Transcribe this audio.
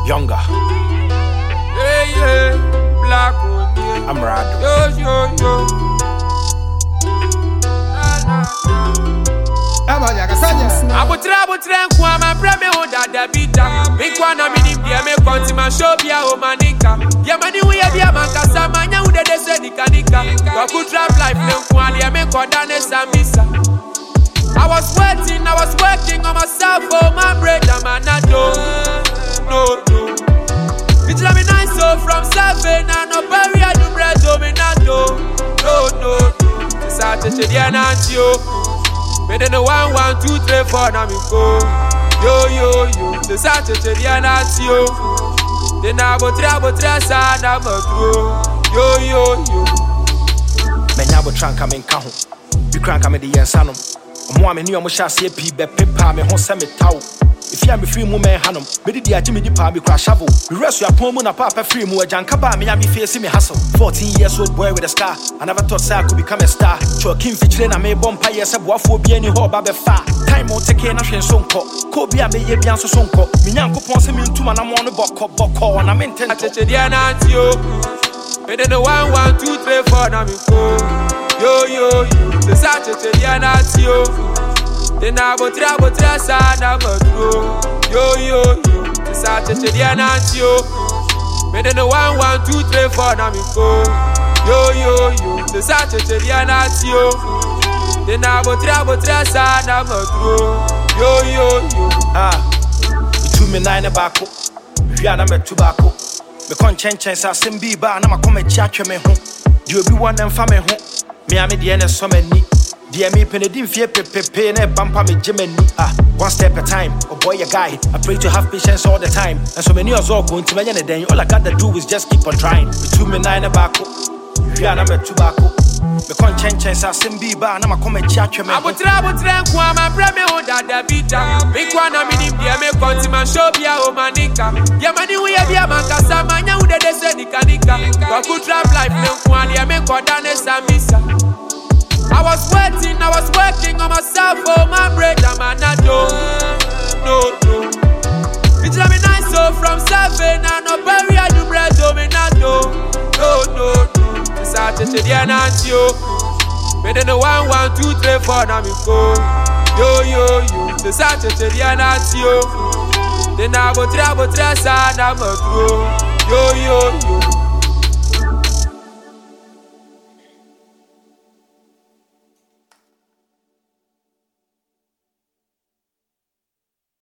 Younger. Yeah, black one, yeah. I'm Rado. Yo. Abutre nkwa ma breme ho dada bita. Mikwa na minim dia me konti ma show bia o manika. Dia mani wo ye bia man kasa manya wo dede se nika. Go trap life ne nkwa dia me koda ne samisa. I was working on myself, oh my brother, man, I no. It's me nice, so from 7, and no barrier to bread, oh, me not no. It's a touch of the anantio. Me then 1, 2, 3, 4, now me go. Yo. It's a touch of the anantio. Then I go 3, sad, I'm a yo. Menya bo tranka me nka ho. Bi kranka me de yensanom. Omo ameni omo hyase pi be pepa me ho se metawo. If I'm free mu men hanom, me di agye me di pa me crash shovel. Me rest your pon mu na papa free mu ajanka ba me am face me hustle. 14 years old boy with a scar. I never thought say I could become a star. Choking feature na me bompa yes e boafo bi ani ho ba be fa. Time on take na hwen so nko. Ko bi a me ye bi anso so nko. Me nyankopon se me ntuma na mo no bokọ na me ntento. Acheche dia na antio. Me den 1, 2, 3, 4 na me go. Yo. The acheche dia na antio. Then I go try sad, I'm a yo. This I touch the anantio. Me then 1, 2, 3, 4, now me go. Yo. This I touch the anantio. Then I go try sad, I'm a yo. Between me 9 back up. We are number 2 back up. Me con change sa simbi ba na makome chiatwe me ho. You be one and family ho. Me am the end so many. Dear me penedin fear pepe na bampa me Jimmy. One step at a time. Oh boy, a guy. I pray to have patience all the time. And so many of us all going to many day. All I gotta do is just keep on trying. Between me 9 back up. We are number 2 back up. Me con change sa simbi ba na makome chiatwe me. Abutre nkwa ma breme ho dada bita. Mikwa na minim dia me konti ma show bia o manika. Dia mani wo ye bia man kasa manya wo dede se nika. Go trap life ne nkwa dia me koda ne samisa. I was working on myself, oh my brother, man, I no. It's me nice, so from 7, and no barrier to bread, oh me not no. It's a touch of the anantio. Me then 1, 2, 3, 4, now me go. Yo. It's a touch of the anantio. Then I go try sad, I'm a yo.